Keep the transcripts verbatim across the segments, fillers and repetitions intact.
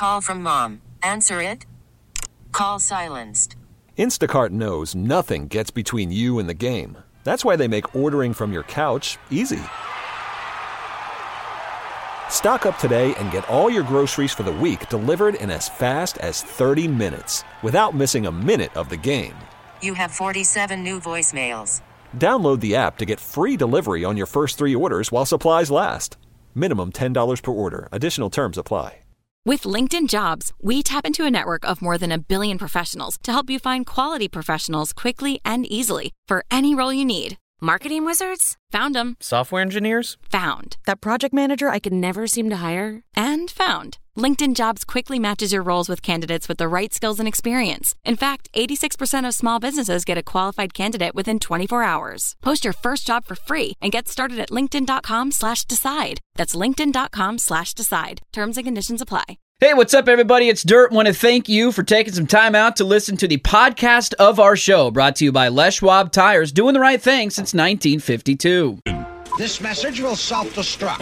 Call from mom. Answer it. Call silenced. Instacart knows nothing gets between you and the game. That's why they make ordering from your couch easy. Stock up today and get all your groceries for the week delivered in as fast as thirty minutes without missing a minute of the game. You have forty-seven new voicemails. Download the app to get free delivery on your first three orders while supplies last. Minimum ten dollars per order. Additional terms apply. With LinkedIn Jobs, we tap into a network of more than a billion professionals to help you find quality professionals quickly and easily for any role you need. Marketing wizards? Found them. Software engineers? Found. That project manager I could never seem to hire? And found. LinkedIn Jobs quickly matches your roles with candidates with the right skills and experience. In fact, eighty-six percent of small businesses get a qualified candidate within twenty-four hours. Post your first job for free and get started at linkedin.com slash decide. That's linkedin.com slash decide. Terms and conditions apply. Hey, what's up, everybody? It's Dirt. Want to thank you for taking some time out to listen to the podcast of our show, brought to you by Les Schwab Tires, doing the right thing since nineteen fifty-two. This message will self-destruct.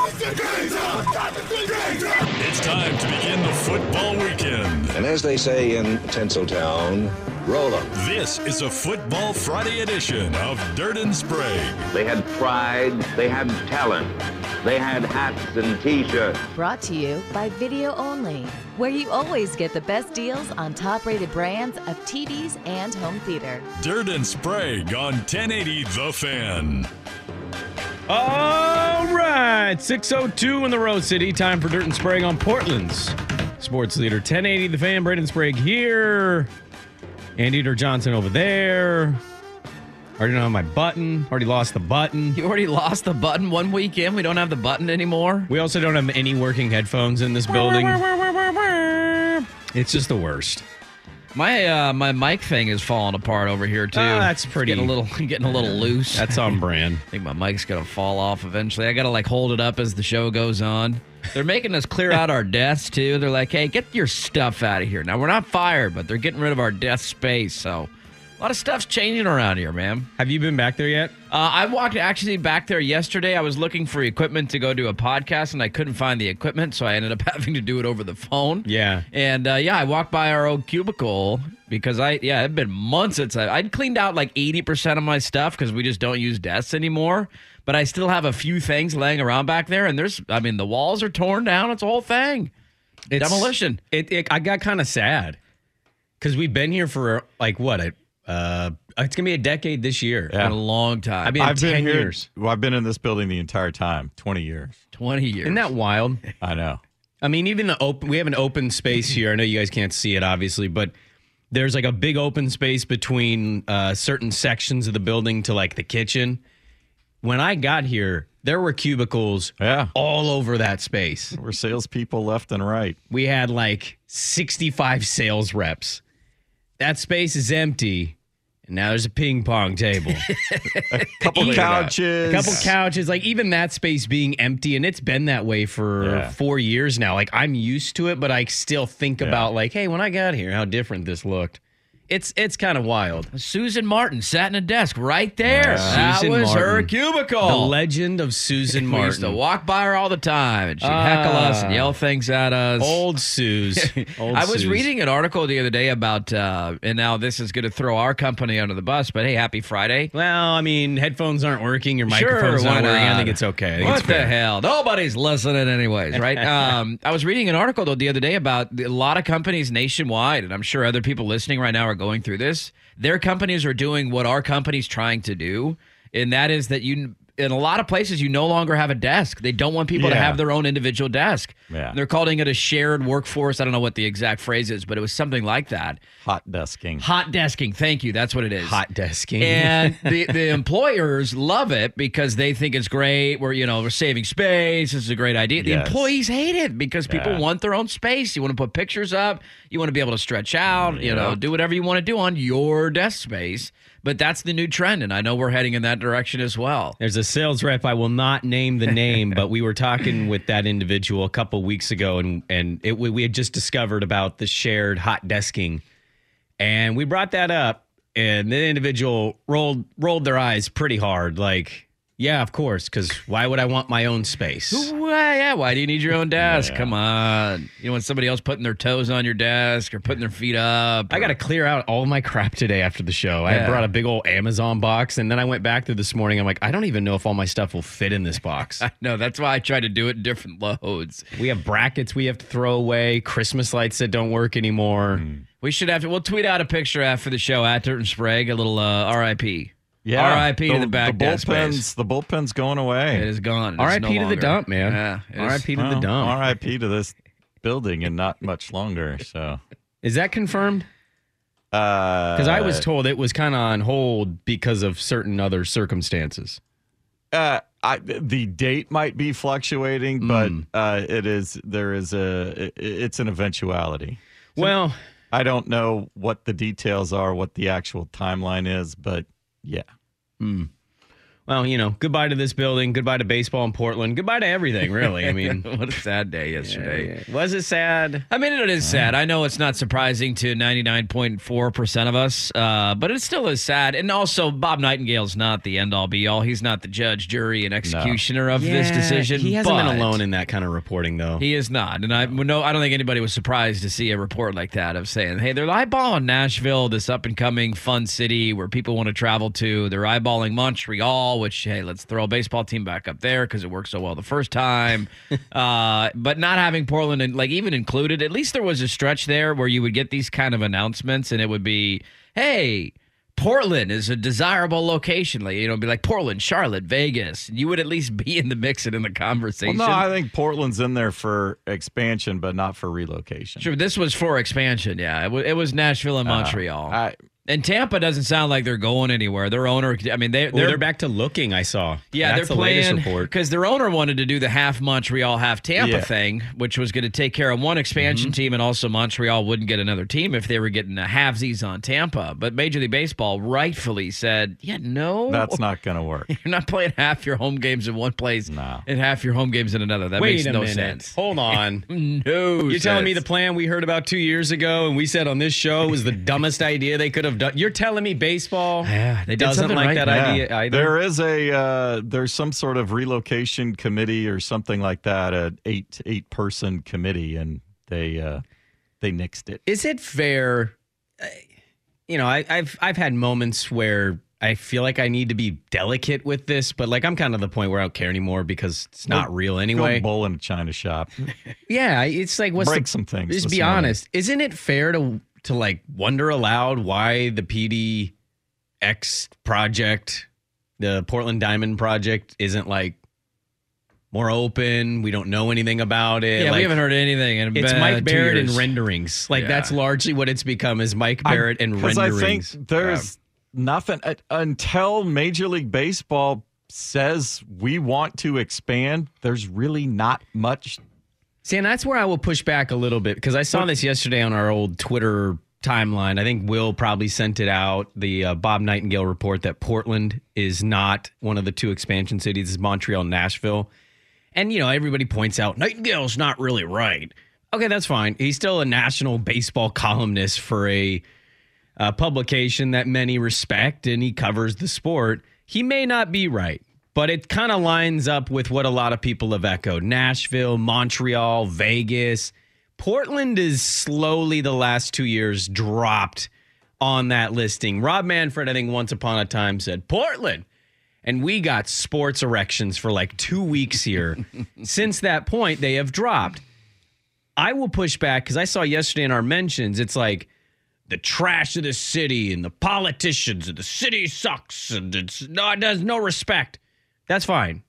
It's time to begin the football weekend. And as they say in Tinseltown, roll up. This is a Football Friday edition of Dirt and Sprague. They had pride, they had talent, they had hats and t-shirts. Brought to you by Video Only, where you always get the best deals on top-rated brands of T Vs and home theater. Dirt and Sprague on ten eighty The Fan. All right, six oh two in the Rose City. Time for Dirt and Sprague on Portland's sports leader. ten eighty The Fan, Braden Sprague here. Andy Eater Johnson over there. Already don't have my button. Already lost the button. You already lost the button one weekend? We don't have the button anymore? We also don't have any working headphones in this building. It's just the worst. My uh, my mic thing is falling apart over here too. Oh, that's pretty. It's getting a little getting a little loose. That's on brand. I think my mic's gonna fall off eventually. I gotta like hold it up as the show goes on. They're making us clear out our desks too. They're like, hey, get your stuff out of here. Now we're not fired, but they're getting rid of our desk space. So a lot of stuff's changing around here, man. Have you been back there yet? Uh, I walked actually back there yesterday. I was looking for equipment to go do a podcast, and I couldn't find the equipment, so I ended up having to do it over the phone. Yeah. And, uh, yeah, I walked by our old cubicle because, I yeah, it'd been months since I, I'd cleaned out like eighty percent of my stuff because we just don't use desks anymore. But I still have a few things laying around back there, and there's, I mean, the walls are torn down. It's a whole thing. It's, Demolition. It, it, I got kind of sad because we've been here for, like, what, a Uh, it's gonna be a decade this year. Yeah. Been a long time. I mean, I've ten been here, years. Well, I've been in this building the entire time. Twenty years. Twenty years. Isn't that wild? I know. I mean, even the open. We have an open space here. I know you guys can't see it, obviously, but there's like a big open space between uh, certain sections of the building to like the kitchen. When I got here, there were cubicles yeah. all over that space. There were salespeople left and right. We had like sixty-five sales reps. That space is empty. And now there's a ping pong table. a couple couches. A couple couches. Like, even that space being empty, and it's been that way for yeah. four years now. Like, I'm used to it, but I still think yeah. about, like, hey, when I got here, how different this looked. It's it's kind of wild. Susan Martin sat in a desk right there. Yeah. That Susan was Martin. her cubicle. The legend of Susan Martin. We used to walk by her all the time, and she'd uh, heckle us and yell things at us. Old Suze. Old I was Suze. reading an article the other day about, uh, and now this is going to throw our company under the bus, but hey, happy Friday. Well, I mean, headphones aren't working. Your sure, microphone's not working. Not? I think it's okay. I think what it's the fair. hell? Nobody's listening anyways, right? um, I was reading an article, though, the other day about a lot of companies nationwide, and I'm sure other people listening right now are going through this. Their companies are doing what our company's trying to do, and that is that you, in a lot of places, you no longer have a desk. They don't want people yeah. to have their own individual desk. Yeah. They're calling it a shared workforce. I don't know what the exact phrase is, but it was something like that. Hot desking. Hot desking. Thank you. That's what it is. Hot desking. And the, the employers love it because they think it's great. We're, you know, we're saving space. This is a great idea. The yes. employees hate it because people yeah. want their own space. You want to put pictures up. You want to be able to stretch out, yeah. you know, do whatever you want to do on your desk space. But that's the new trend, and I know we're heading in that direction as well. There's a sales rep, I will not name the name, but we were talking with that individual a couple weeks ago, and, and it, we had just discovered about the shared hot desking. And we brought that up, and the individual rolled rolled their eyes pretty hard, like, Yeah, of course, because why would I want my own space? Why, yeah, why do you need your own desk? Yeah. Come on. You don't want somebody else putting their toes on your desk or putting their feet up. I got to clear out all of my crap today after the show. Yeah. I brought a big old Amazon box, and then I went back through this morning. I'm like, I don't even know if all my stuff will fit in this box. No, that's why I try to do it in different loads. We have brackets we have to throw away, Christmas lights that don't work anymore. Mm. We should have to, we'll tweet out a picture after the show at Dirt and Sprague, a little uh, R I P. Yeah, R I P to the back the desk bullpen's, space. The bullpen's going away. It is gone. It's R I P no to the longer. dump, man. Yeah, it R I is. P to Well, the dump. R I P to this building and not much longer. So, Is that confirmed? because Because I was told it was kind of on hold because of certain other circumstances. Uh, I, the date might be fluctuating, but Mm. uh, it is there is a it, it's an eventuality. Well, I don't know what the details are, what the actual timeline is, but yeah. mm. Well, you know, goodbye to this building. Goodbye to baseball in Portland. Goodbye to everything, really. I mean, what a sad day yesterday. Yeah, yeah. Was it sad? I mean, it is sad. I know it's not surprising to ninety-nine point four percent of us, uh, but it still is sad. And also, Bob Nightingale's not the end-all, be-all. He's not the judge, jury, and executioner of this Yeah, decision. He hasn't but been alone in that kind of reporting, though. He is not. And I no, I don't think anybody was surprised to see a report like that of saying, hey, they're eyeballing Nashville, this up-and-coming fun city where people want to travel to. They're eyeballing Montreal, which, hey, let's throw a baseball team back up there because it worked so well the first time. uh, but not having Portland, and like even included, at least there was a stretch there where you would get these kind of announcements and it would be, hey, Portland is a desirable location. Like, you know, it'd be like Portland, Charlotte, Vegas. You would at least be in the mix and in the conversation. Well, no, I think Portland's in there for expansion, but not for relocation. Sure, this was for expansion, yeah. It, w- it was Nashville and Montreal. Uh, I, and Tampa doesn't sound like they're going anywhere. Their owner, I mean, they, Well, they're, they're back to looking, I saw. yeah, That's they're the latest playing report. because their owner wanted to do the half Montreal, half Tampa Yeah. thing, which was going to take care of one expansion Mm-hmm. team, and also Montreal wouldn't get another team if they were getting a halvesies on Tampa. But Major League Baseball rightfully said, yeah, no. that's not going to work. You're not playing half your home games in one place No. and half your home games in another. That Wait makes a no minute. sense. Hold on. No You're telling me the sense. plan we heard about two years ago and we said on this show was the dumbest idea they could have done? You're telling me baseball Yeah, they did doesn't something like right. that Yeah. idea either? There is a uh, there's some sort of relocation committee or something like that, an eight eight person committee, and they uh, they nixed it. Is it fair? uh, You know, I, I've I've had moments where I feel like I need to be delicate with this, but like I'm kind of the point where I don't care anymore because it's not Go- real anyway. Go bowl in a china shop. Yeah, it's like what's Break the, some things Just this be morning. honest. Isn't it fair to to like wonder aloud why the P D X project, the Portland Diamond project, isn't like more open? We don't know anything about it. Yeah, like, we haven't heard anything. In It's about Mike two Barrett and years. renderings. Like Yeah. that's largely what it's become is Mike Barrett and Because renderings. I think there's nothing uh, until Major League Baseball says we want to expand. There's really not much. See, and that's where I will push back a little bit because I saw this yesterday on our old Twitter timeline. I think Will probably sent it out, the uh, Bob Nightingale report that Portland is not one of the two expansion cities, it's Montreal and Nashville. And, you know, everybody points out Nightingale's not really right. Okay, that's fine. He's still a national baseball columnist for a, a publication that many respect, and he covers the sport. He may not be right, but it kind of lines up with what a lot of people have echoed. Nashville, Montreal, Vegas. Portland is slowly the last two years dropped on that listing. Rob Manfred, I think once upon a time said, Portland. And we got sports erections for like two weeks here. Since that point, they have dropped. I will push back because I saw yesterday in our mentions, it's like the trash of the city and the politicians and the city sucks and it's no, it does no respect. That's fine.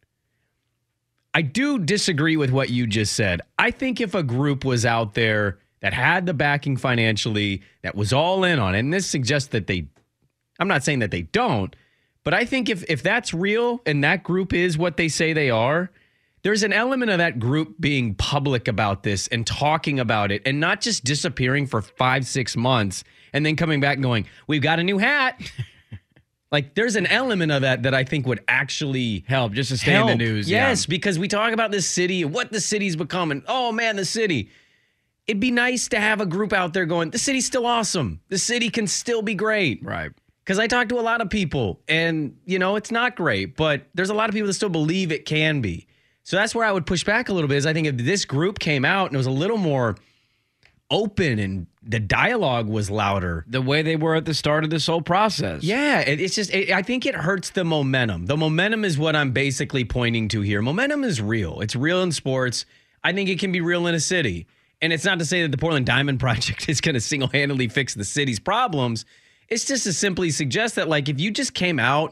I do disagree with what you just said. I think if a group was out there that had the backing financially, that was all in on it, and this suggests that they, I'm not saying that they don't, but I think if if that's real and that group is what they say they are, there's an element of that group being public about this and talking about it and not just disappearing for five, six months and then coming back and going, we've got a new hat. Like, there's an element of that that I think would actually help just to stay help. in the news. Yes, yeah. because we talk about this city and what the city's become. And, oh, man, the city. It'd be nice to have a group out there going, the city's still awesome. The city can still be great. Right. Because I talk to a lot of people, and, you know, it's not great, but there's a lot of people that still believe it can be. So that's where I would push back a little bit, is I think if this group came out and it was a little more open and the dialogue was louder. The way they were at the start of this whole process. Yeah, it, it's just, it, I think it hurts the momentum. The momentum is what I'm basically pointing to here. Momentum is real. It's real in sports. I think it can be real in a city. And it's not to say that the Portland Diamond Project is going to single-handedly fix the city's problems. It's just to simply suggest that, like, if you just came out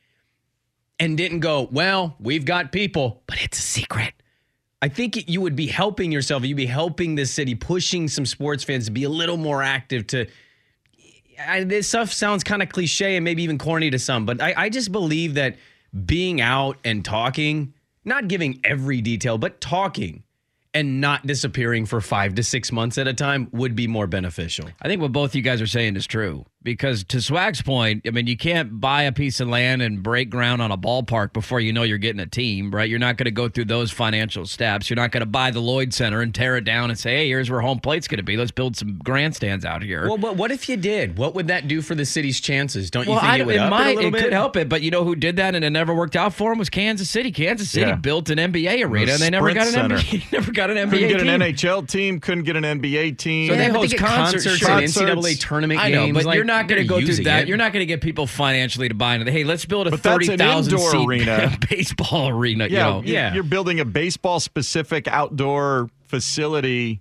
and didn't go, well, we've got people, but it's a secret. I think you would be helping yourself. You'd be helping this city, pushing some sports fans to be a little more active. To I, this stuff sounds kind of cliche and maybe even corny to some, but I, I just believe that being out and talking, not giving every detail, but talking and not disappearing for five to six months at a time would be more beneficial. I think what both you guys are saying is true. Because to Swag's point, I mean, you can't buy a piece of land and break ground on a ballpark before you know you're getting a team, right? You're not going to go through those financial steps. You're not going to buy the Lloyd Center and tear it down and say, hey, here's where home plate's going to be. Let's build some grandstands out here. Well, but what if you did? What would that do for the city's chances? Don't you well, think I, it would it up might, it a little it bit? could help it, but you know who did that and it never worked out for them was Kansas City. Kansas City Yeah. built an N B A arena The and they never got an Sprint N B A, never got an N B A Couldn't get team. an N H L team, couldn't get an N B A team. So they Yeah, but host they get concerts, concerts sure. and N C double A tournament I know, games. but like, you're not going to they're go through using that. it. You're not going to get people financially to buy into. Hey, let's build a But that's thirty an thousand indoor seat arena. baseball arena. Yeah, you know. you're, Yeah. you're building a baseball-specific outdoor facility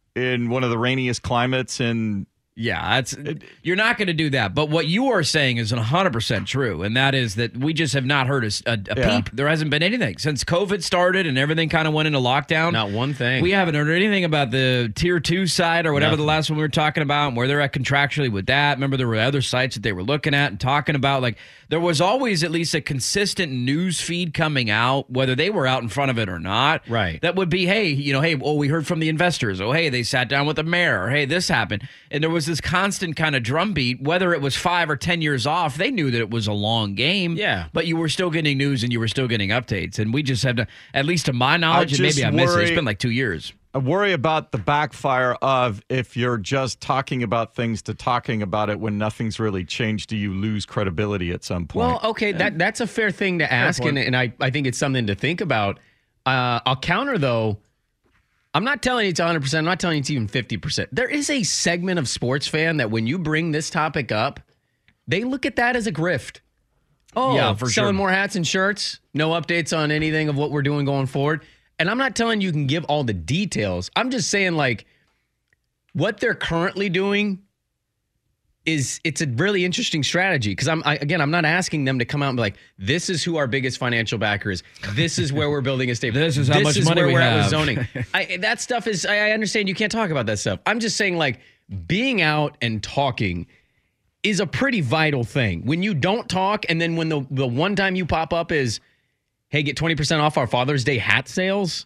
in one of the rainiest climates in Yeah, that's you're not going to do that. But what you are saying is one hundred percent true, and that is that we just have not heard a, a, a Yeah. peep. There hasn't been anything since COVID started and everything kind of went into lockdown. Not one thing. We haven't heard anything about the tier two side or whatever Nothing. the last one we were talking about and where they're at contractually with that. Remember, there were other sites that they were looking at and talking about. Like, there was always at least a consistent news feed coming out, whether they were out in front of it or not. Right. That would be, hey, you know, hey, oh, we heard from the investors. Oh, hey, they sat down with the mayor. Or, hey, this happened. And there was this constant kind of drumbeat, whether it was five or ten years off. They knew that it was a long game. Yeah. But you were still getting news and you were still getting updates. And we just have to, at least to my knowledge, and just maybe I missed it. worry- It's been like two years. I worry about the backfire of if you're just talking about things to talking about it when nothing's really changed, do you lose credibility at some point? Well, okay, that that's a fair thing to ask, and, and I, I think it's something to think about. Uh, I'll counter, though. I'm not telling you it's one hundred percent. I'm not telling you it's even fifty percent. There is a segment of sports fan that when you bring this topic up, they look at that as a grift. Oh, yeah, for selling sure. more hats and shirts, no updates on anything of what we're doing going forward. And I'm not telling you can give all the details. I'm just saying, like, what they're currently doing is it's a really interesting strategy. Because I'm I, again, I'm not asking them to come out and be like, this is who our biggest financial backer is. This is where we're building a stadium. This is how much money where we we're at with have. zoning. I, that stuff is. I, I understand you can't talk about that stuff. I'm just saying, like, being out and talking is a pretty vital thing. When you don't talk, and then when the the one time you pop up is, hey, get twenty percent off our Father's Day hat sales.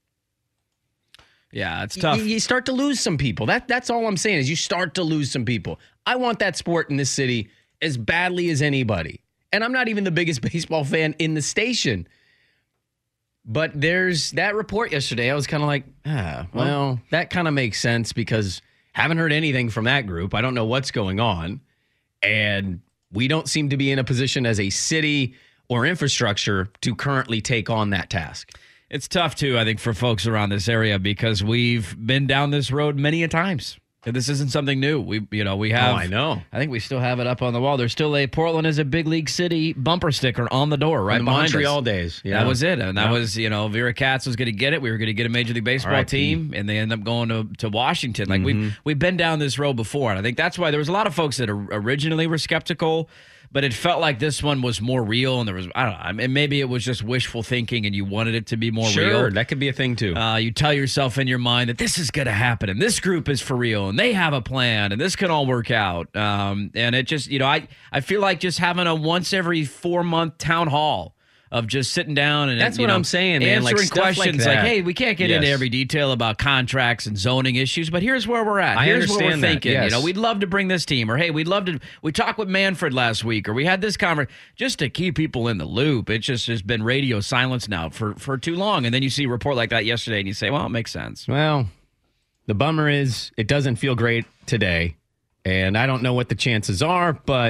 Yeah, it's tough. You, you start to lose some people. That That's all I'm saying is you start to lose some people. I want that sport in this city as badly as anybody. And I'm not even the biggest baseball fan in the station. But there's that report yesterday. I was kind of like, ah, well, that kind of makes sense because haven't heard anything from that group. I don't know what's going on. And we don't seem to be in a position as a city or infrastructure to currently take on that task. It's tough, too, I think, for folks around this area because we've been down this road many a times. And this isn't something new. We, you know, we have. Oh, I know. I think we still have it up on the wall. There's still a Portland is a big league city bumper sticker on the door, right the behind Montreal us. days. Yeah. That was it. And that Yeah. was, you know, Vera Katz was going to get it. We were going to get a Major League Baseball R I P team, and they end up going to, to Washington. Like, Mm-hmm. we've, we've been down this road before. And I think that's why there was a lot of folks that originally were skeptical. But it felt like this one was more real, and there was, I don't know, I mean, maybe it was just wishful thinking and you wanted it to be more Sure, real. that could be a thing too. Uh, you tell yourself in your mind that this is going to happen, and this group is for real, and they have a plan, and this can all work out. Um, and it just, you know, I, I feel like just having a once every four month town hall of just sitting down and That's you what know, I'm saying, man. Like, answering stuff like questions that. hey, we can't get into Yes. every detail about contracts and zoning issues, but here's where we're at. I Here's what we're understand that, thinking. yes. You know, we'd love to bring this team, or hey, we'd love to. We talked with Manfred last week, or we had this conversation just to keep people in the loop. It's just has been radio silence now for for too long, and then you see a report like that yesterday, and you say, well, it makes sense. Well, the bummer is it doesn't feel great today, and I don't know what the chances are, but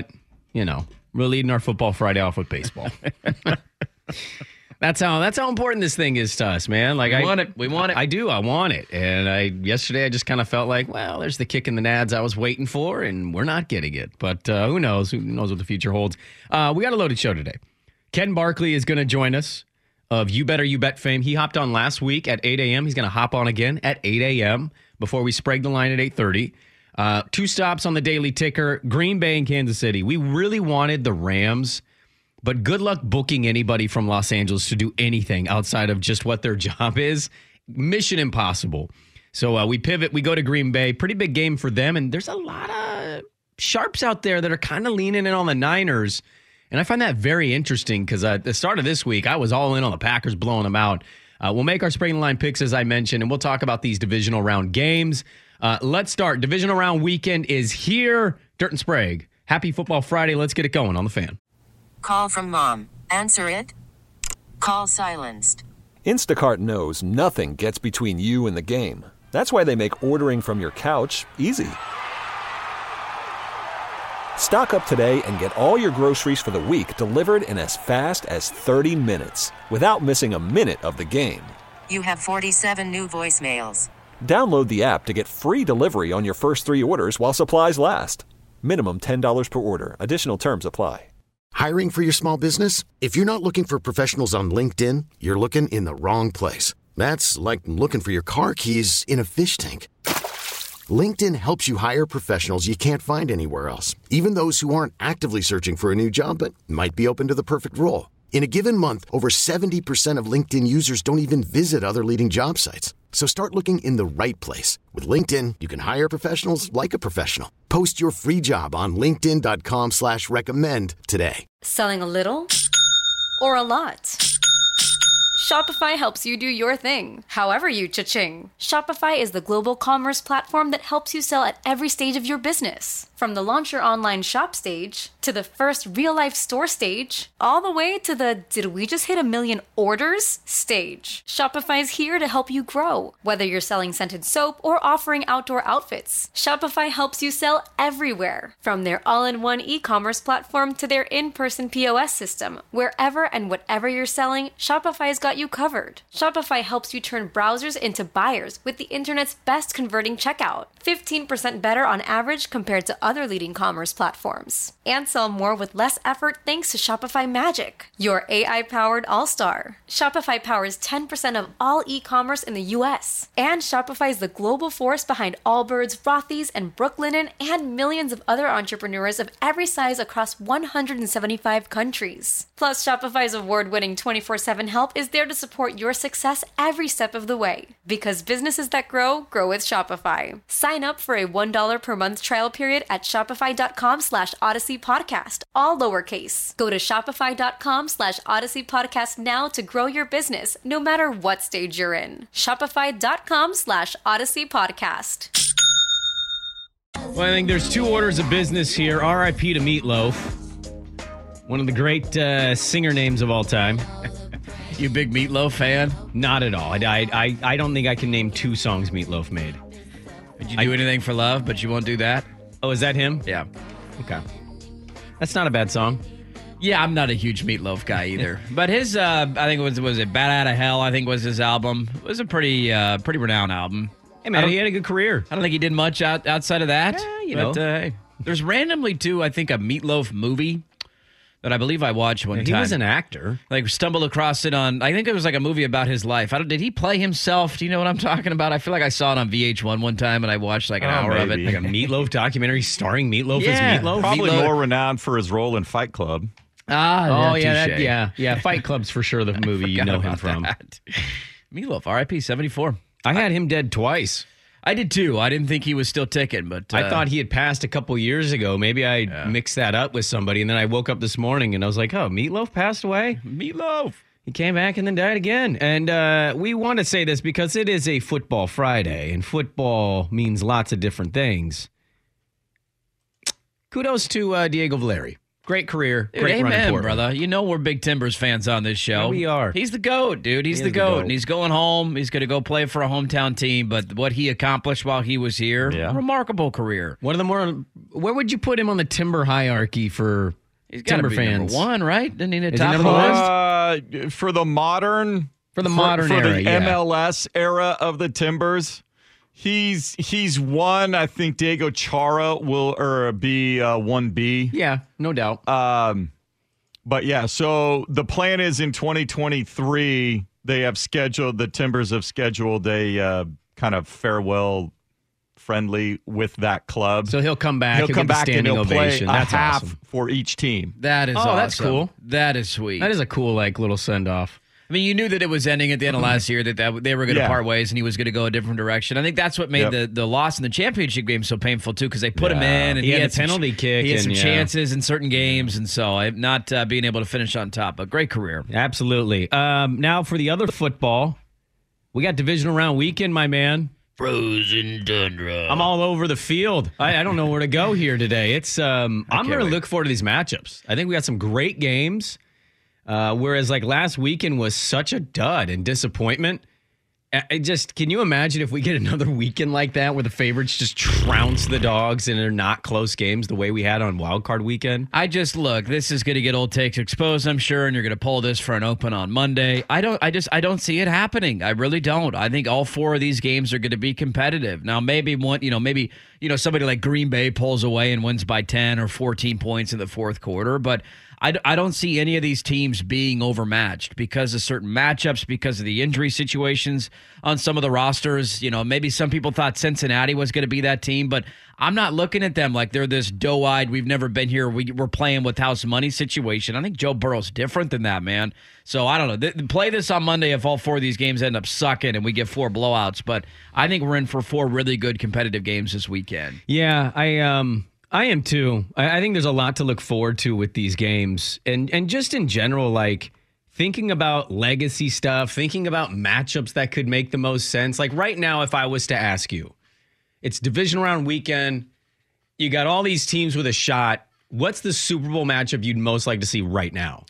you know, we're leading our Football Friday off with baseball. That's how that's how important this thing is to us, man. Like we I want it. We want it. I do. I want it. And I yesterday I just kind of felt like, well, there's the kick in the nads I was waiting for, and we're not getting it. But uh, who knows? Who knows what the future holds? Uh, we got a loaded show today. Ken Barkley is going to join us of You Better You Bet fame. He hopped on last week at eight a.m. He's going to hop on again at eight a.m. before we sprague the line at eight thirty. Uh, two stops on the daily ticker, Green Bay and Kansas City. We really wanted the Rams, but good luck booking anybody from Los Angeles to do anything outside of just what their job is. Mission impossible. So uh, we pivot. We go to Green Bay. Pretty big game for them. And there's a lot of sharps out there that are kind of leaning in on the Niners. And I find that very interesting because uh, at the start of this week, I was all in on the Packers blowing them out. Uh, we'll make our spring line picks, as I mentioned, and we'll talk about these divisional round games. Uh, let's start. Divisional round weekend is here. Dirt and Sprague. Happy Football Friday. Let's get it going on the Fan. Call from mom. Answer it. Call silenced. Instacart knows nothing gets between you and the game. That's why they make ordering from your couch easy. Stock up today and get all your groceries for the week delivered in as fast as thirty minutes without missing a minute of the game. You have forty-seven new voicemails. Download the app to get free delivery on your first three orders while supplies last. Minimum ten dollars per order. Additional terms apply. Hiring for your small business? If you're not looking for professionals on LinkedIn, you're looking in the wrong place. That's like looking for your car keys in a fish tank. LinkedIn helps you hire professionals you can't find anywhere else, even those who aren't actively searching for a new job but might be open to the perfect role. In a given month, over seventy percent of LinkedIn users don't even visit other leading job sites. So start looking in the right place. With LinkedIn, you can hire professionals like a professional. Post your free job on linkedin.com slash recommend today. Selling a little or a lot? Shopify helps you do your thing, however you cha-ching. Shopify is the global commerce platform that helps you sell at every stage of your business. From the launch your online shop stage, to the first real-life store stage, all the way to the did we just hit a million orders stage. Shopify's here to help you grow. Whether you're selling scented soap or offering outdoor outfits, Shopify helps you sell everywhere. From their all-in-one e-commerce platform to their in-person P O S system, wherever and whatever you're selling, Shopify's got you covered. Shopify helps you turn browsers into buyers with the internet's best converting checkout. fifteen percent better on average compared to other leading commerce platforms. And sell more with less effort thanks to Shopify Magic, your A I-powered all-star. Shopify powers ten percent of all e-commerce in the U S. And Shopify is the global force behind Allbirds, Rothy's, and Brooklinen, and millions of other entrepreneurs of every size across one hundred seventy-five countries. Plus, Shopify's award-winning twenty-four seven help is there to support your success every step of the way. Because businesses that grow, grow with Shopify. Sign up for a one dollar per month trial period at shopify.com slash Odyssey Podcast, all lowercase. Go to shopify.com slash Odyssey Podcast now to grow your business, no matter what stage you're in. Shopify.com slash Odyssey Podcast. Well, I think there's two orders of business here. R I P to Meatloaf, one of the great uh, singer names of all time. You big Meatloaf fan? Not at all. I, I, I don't think I can name two songs Meatloaf made. Did you do I, anything for love, but you won't do that? Oh, is that him? Yeah. Okay. That's not a bad song. Yeah, I'm not a huge Meatloaf guy either. But his, uh, I think it was, was it Bat Out of Hell, I think was his album. It was a pretty uh, pretty renowned album. Hey, man, he had a good career. I don't think he did much out, outside of that. Yeah, you but, know. Uh, hey, there's randomly, too, I think, a Meatloaf movie that I believe I watched one yeah, time. He was an actor. Like, stumbled across it on, I think it was like a movie about his life. I don't, did he play himself? Do you know what I'm talking about? I feel like I saw it on V H one one time, and I watched like an oh, hour maybe. of it. Like a Meatloaf documentary starring Meatloaf yeah, as Meatloaf? Probably Meatloaf. more renowned for his role in Fight Club. Ah, oh, yeah, yeah, that, yeah. Yeah, Fight Club's for sure the movie you know him from. That. Meatloaf, R I P seventy-four. I had him dead twice. I did too. I didn't think he was still ticking, but uh, I thought he had passed a couple years ago. Maybe I yeah. mixed that up with somebody, and then I woke up this morning and I was like, "Oh, Meatloaf passed away." Meatloaf. He came back and then died again. And uh, we want to say this because it is a football Friday, and football means lots of different things. Kudos to uh, Diego Valeri. Great career. Dude, great amen, run for brother. You know we're big Timbers fans on this show. Yeah, we are. He's the GOAT, dude. He's He the is the GOAT. GOAT. And he's going home. He's going to go play for a hometown team. But what he accomplished while he was here, yeah. remarkable career. One of the more, where would you put him on the Timber hierarchy for He's got to Timber be fans. number one, right? Didn't he in the Is he top of number the list? Uh, for the modern, For the for, modern for era, the yeah. M L S era of the Timbers, he's he's one. I think Diego Chara will or be uh, one B. Yeah, no doubt. Um, but yeah, so the plan is in twenty twenty-three. They have scheduled the Timbers have scheduled a uh, kind of farewell friendly with that club. So he'll come back. He'll, He'll come get the back and standing he'll play ovation. a That's half awesome. for each team. That is Oh, awesome. that's cool. That is sweet. That is a cool, like, little send off. I mean, you knew that it was ending at the end of last year, that, that they were going to Yeah. part ways and he was going to go a different direction. I think that's what made Yep. the, the loss in the championship game so painful, too, because they put him Yeah. in and He he, had the some- penalty kick He had and, some yeah. chances in certain games, and so I, not uh, being able to finish on top. But great career. Absolutely. Um, now for the other football, we got divisional round weekend, my man. Frozen tundra. I'm all over the field. I, I don't know where to go here today. It's um, I'm can't going to wait. look forward to these matchups. I think we got some great games. Uh, whereas like last weekend was such a dud and disappointment. I I just can you imagine if we get another weekend like that where the favorites just trounce the dogs and they're not close games the way we had on Wild Card Weekend? I just look. This is going to get old takes exposed, I'm sure, and you're going to pull this for an open on Monday. I don't. I just. I don't see it happening. I really don't. I think all four of these games are going to be competitive. Now, maybe one. You know, maybe you know somebody like Green Bay pulls away and wins by ten or fourteen points in the fourth quarter, but I, I don't see any of these teams being overmatched because of certain matchups, because of the injury situations on some of the rosters. You know, maybe some people thought Cincinnati was going to be that team, but I'm not looking at them like they're this doe-eyed, we've never been here, we, we're playing with house money situation. I think Joe Burrow's different than that, man. So I don't know. Th- play this on Monday if all four of these games end up sucking and we get four blowouts, but I think we're in for four really good competitive games this weekend. Yeah, I um I am too. I, I think there's a lot to look forward to with these games. And and just in general, like thinking about legacy stuff, thinking about matchups that could make the most sense. Like right now, if I was to ask you, it's division round weekend, you got all these teams with a shot. What's the Super Bowl matchup you'd most like to see right now?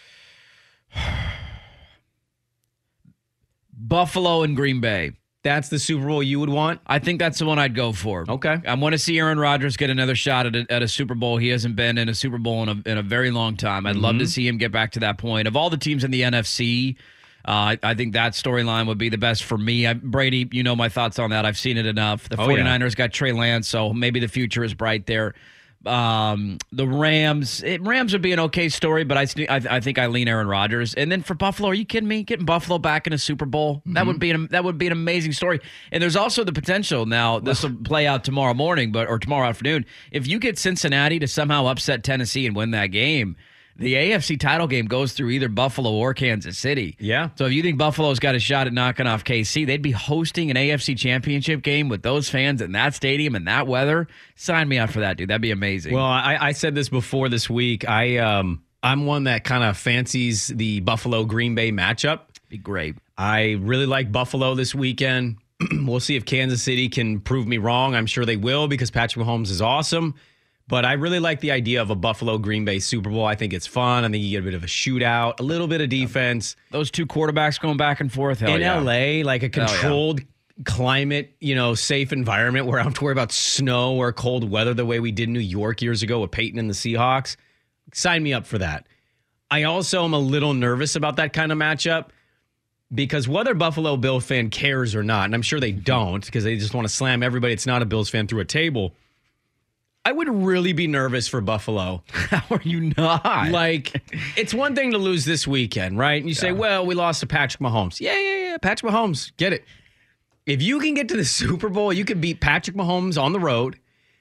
Buffalo and Green Bay. That's the Super Bowl you would want? I think that's the one I'd go for. Okay. I want to see Aaron Rodgers get another shot at a, at a Super Bowl. He hasn't been in a Super Bowl in a, in a very long time. I'd mm-hmm. love to see him get back to that point. Of all the teams in the N F C, uh, I, I think that storyline would be the best for me. I, Brady, you know my thoughts on that. I've seen it enough. The oh, 49ers yeah. got Trey Lance, so maybe the future is bright there. Um, the Rams, it, Rams would be an okay story, but I, I, I think I lean Aaron Rodgers. And then for Buffalo, are you kidding me? Getting Buffalo back in a Super Bowl, mm-hmm. that would be an, that would be an amazing story. And there's also the potential. Now this will play out tomorrow morning, but or tomorrow afternoon. If you get Cincinnati to somehow upset Tennessee and win that game, the A F C title game goes through either Buffalo or Kansas City. Yeah. So if you think Buffalo's got a shot at knocking off K C, they'd be hosting an A F C championship game with those fans in that stadium and that weather. Sign me up for that, dude. That'd be amazing. Well, I, I said this before this week. I um I'm one that kind of fancies the Buffalo Green Bay matchup. Be great. I really like Buffalo this weekend. We'll see if Kansas City can prove me wrong. I'm sure they will because Patrick Mahomes is awesome. But I really like the idea of a Buffalo Green Bay Super Bowl. I think it's fun. I think you get a bit of a shootout, a little bit of defense. Those two quarterbacks going back and forth. Hell in yeah. L A, like a controlled yeah. climate, you know, safe environment where I don't have to worry about snow or cold weather the way we did in New York years ago with Peyton and the Seahawks. Sign me up for that. I also am a little nervous about that kind of matchup because whether Buffalo Bill fan cares or not, and I'm sure they don't because they just want to slam everybody that's not a Bills fan through a table, I would really be nervous for Buffalo. How are you not? Like, it's one thing to lose this weekend, right? And you say, yeah. well, we lost to Patrick Mahomes. Yeah, yeah, yeah. Patrick Mahomes. Get it. If you can get to the Super Bowl, you can beat Patrick Mahomes on the road.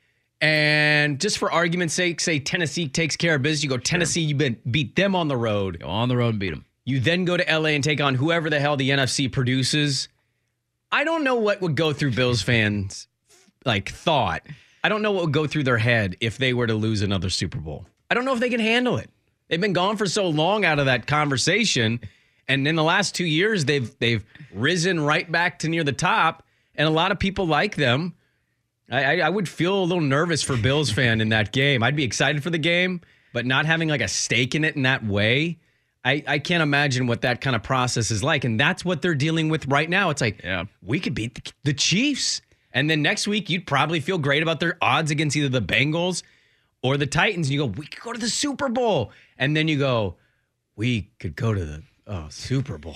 And just for argument's sake, say Tennessee takes care of business. You go, Tennessee, you been beat them on the road. Go on the road and beat them. You then go to L A and take on whoever the hell the N F C produces. I don't know what would go through Bills fans' like thought. I don't know what would go through their head if they were to lose another Super Bowl. I don't know if they can handle it. They've been gone for so long out of that conversation, and in the last two years, they've they've risen right back to near the top, and a lot of people like them. I, I, I would feel a little nervous for Bills fan in that game. I'd be excited for the game, but not having like a stake in it in that way, I, I can't imagine what that kind of process is like, and that's what they're dealing with right now. It's like, yeah. we could beat the, the Chiefs. And then next week, you'd probably feel great about their odds against either the Bengals or the Titans, and you go, we could go to the Super Bowl. And then you go, we could go to the oh, Super Bowl.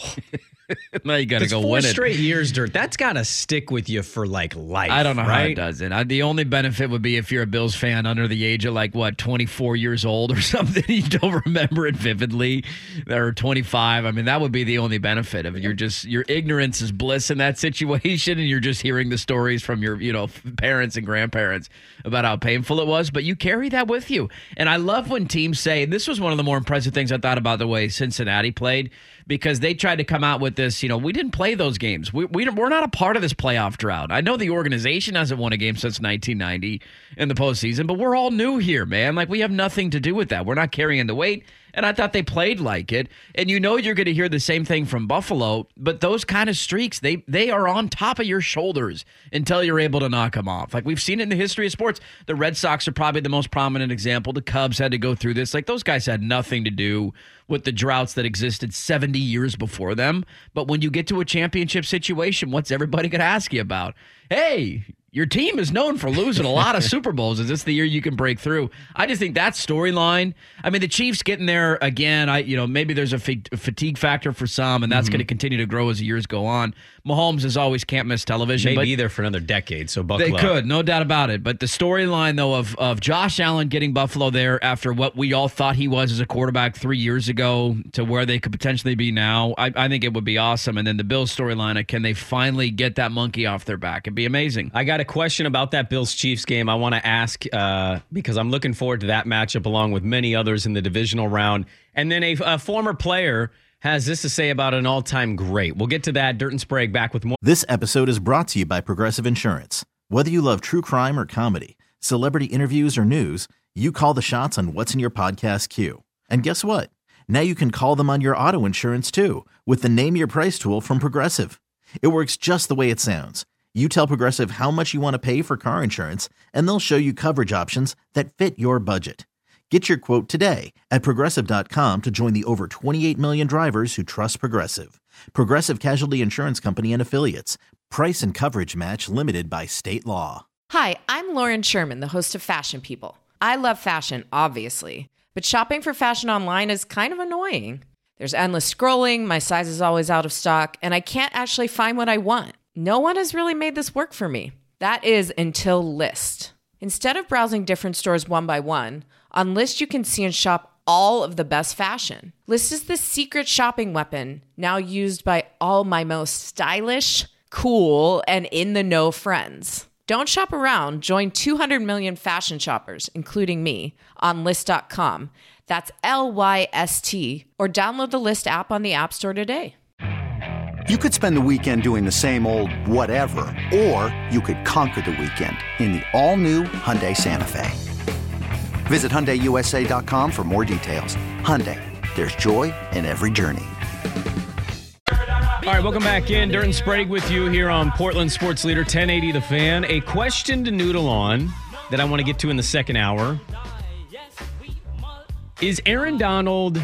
Now you got to go four win it. straight years, Dirt. That's got to stick with you for like life. I don't know right? how it doesn't. I, the only benefit would be if you're a Bills fan under the age of like what twenty-four years old or something. You don't remember it vividly. Or twenty-five. I mean, that would be the only benefit of you're just your ignorance is bliss in that situation, and you're just hearing the stories from your you know parents and grandparents about how painful it was. But you carry that with you, and I love when teams say. And this was one of the more impressive things I thought about the way Cincinnati played. Because they tried to come out with this, you know, we didn't play those games. We, we, we're not a part of this playoff drought. I know the organization hasn't won a game since nineteen ninety in the postseason, but we're all new here, man. Like, we have nothing to do with that. We're not carrying the weight. And I thought they played like it. And you know you're going to hear the same thing from Buffalo, but those kind of streaks, they they are on top of your shoulders until you're able to knock them off. Like, we've seen it in the history of sports. The Red Sox are probably the most prominent example. The Cubs had to go through this. Like, those guys had nothing to do with the droughts that existed seventy years before them. But when you get to a championship situation, what's everybody going to ask you about? Hey, your team is known for losing a lot of Super Bowls. Is this the year you can break through? I just think that storyline. I mean, the Chiefs getting there again. I, you know, maybe there's a fatigue factor for some, and that's mm-hmm. going to continue to grow as the years go on. Mahomes is always can't miss television. May but be there for another decade, so buckle they up. could, no doubt about it. But the storyline, though, of of Josh Allen getting Buffalo there after what we all thought he was as a quarterback three years ago to where they could potentially be now, I, I think it would be awesome. And then the Bills storyline, can they finally get that monkey off their back? It'd be amazing. I got a question about that Bills-Chiefs game I want to ask uh, because I'm looking forward to that matchup along with many others in the divisional round. And then a, a former player has this to say about an all-time great. We'll get to that. Dirt and Sprague back with more. This episode is brought to you by Progressive Insurance. Whether you love true crime or comedy, celebrity interviews or news, you call the shots on what's in your podcast queue. And guess what? Now you can call them on your auto insurance too with the Name Your Price tool from Progressive. It works just the way it sounds. You tell Progressive how much you want to pay for car insurance, and they'll show you coverage options that fit your budget. Get your quote today at Progressive dot com to join the over twenty-eight million drivers who trust Progressive. Progressive Casualty Insurance Company and Affiliates. Price and coverage match limited by state law. Hi, I'm Lauren Sherman, the host of Fashion People. I love fashion, obviously, but shopping for fashion online is kind of annoying. There's endless scrolling, my size is always out of stock, and I can't actually find what I want. No one has really made this work for me. That is until Lyst. Instead of browsing different stores one by one, on Lyst you can see and shop all of the best fashion. Lyst is the secret shopping weapon now used by all my most stylish, cool, and in-the-know friends. Don't shop around. Join two hundred million fashion shoppers, including me, on Lyst dot com. That's L Y S T. Or download the Lyst app on the App Store today. You could spend the weekend doing the same old whatever, or you could conquer the weekend in the all-new Hyundai Santa Fe. Visit Hyundai U S A dot com for more details. Hyundai, there's joy in every journey. All right, welcome back in. Dirt and Sprague with you here on Portland Sports Leader ten eighty The Fan. A question to noodle on that I want to get to in the second hour. Is Aaron Donald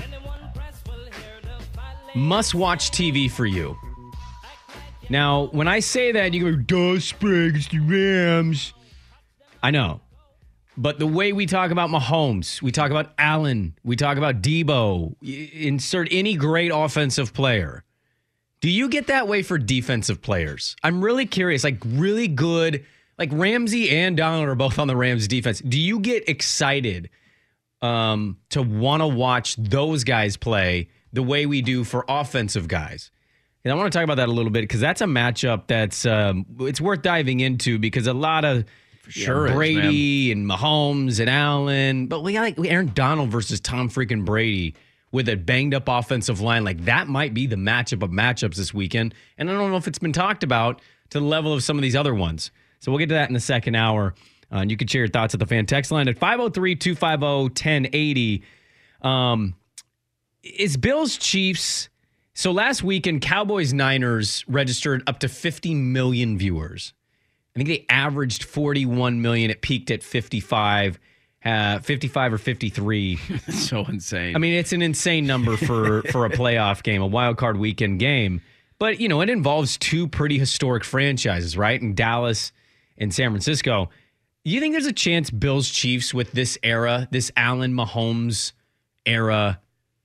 must-watch T V for you? Now, when I say that, you go, duh, Sprague, it's the Rams. I know. But the way we talk about Mahomes, we talk about Allen, we talk about Debo, insert any great offensive player. Do you get that way for defensive players? I'm really curious, like really good, like Ramsey and Donald are both on the Rams defense. Do you get excited um, to want to watch those guys play the way we do for offensive guys? And I want to talk about that a little bit because that's a matchup that's um, it's worth diving into because a lot of sure know, Brady is, and Mahomes and Allen, but we got like Aaron Donald versus Tom freaking Brady with a banged up offensive line. Like that might be the matchup of matchups this weekend. And I don't know if it's been talked about to the level of some of these other ones. So we'll get to that in the second hour. Uh, and you can share your thoughts at the Fan text line at five oh three, two five oh, one oh eight oh. Um, is Bills Chiefs... So last weekend, Cowboys-Niners registered up to fifty million viewers. I think they averaged forty-one million. It peaked at fifty-five, uh, fifty-five or fifty-three. So insane. I mean, it's an insane number for, for a playoff game, a wild card weekend game. But, you know, it involves two pretty historic franchises, right? In Dallas and San Francisco. You think there's a chance Bills Chiefs with this era, this Allen Mahomes era,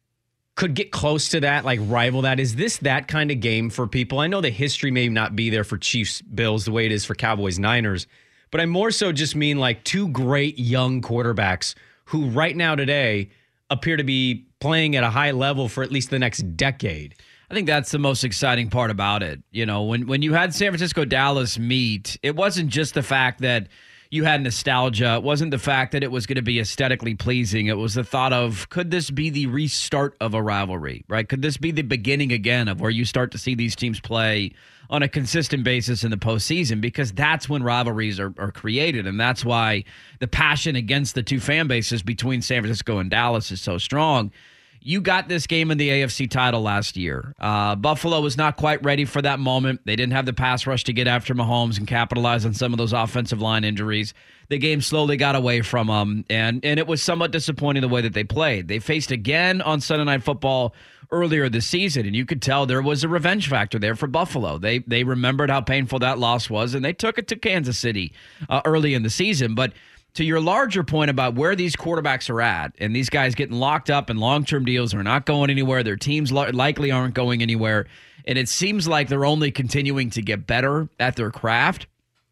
could get close to that, like rival that? Is this that kind of game for people? I know the history may not be there for Chiefs Bills the way it is for Cowboys Niners, but I more so just mean like two great young quarterbacks who right now today appear to be playing at a high level for at least the next decade. I think that's the most exciting part about it. You know, when when you had San Francisco Dallas meet, it wasn't just the fact that you had nostalgia. It wasn't the fact that it was going to be aesthetically pleasing. It was the thought of, could this be the restart of a rivalry, right? Could this be the beginning again of where you start to see these teams play on a consistent basis in the postseason? Because that's when rivalries are, are created. And that's why the passion against the two fan bases between San Francisco and Dallas is so strong. You got this game in the A F C title last year. Uh, Buffalo was not quite ready for that moment. They didn't have the pass rush to get after Mahomes and capitalize on some of those offensive line injuries. The game slowly got away from them, and, and it was somewhat disappointing the way that they played. They faced again on Sunday Night Football earlier this season, and you could tell there was a revenge factor there for Buffalo. They they remembered how painful that loss was, and they took it to Kansas City uh, early in the season. But to your larger point about where these quarterbacks are at, and these guys getting locked up in long-term deals are not going anywhere, their teams li- likely aren't going anywhere, and it seems like they're only continuing to get better at their craft.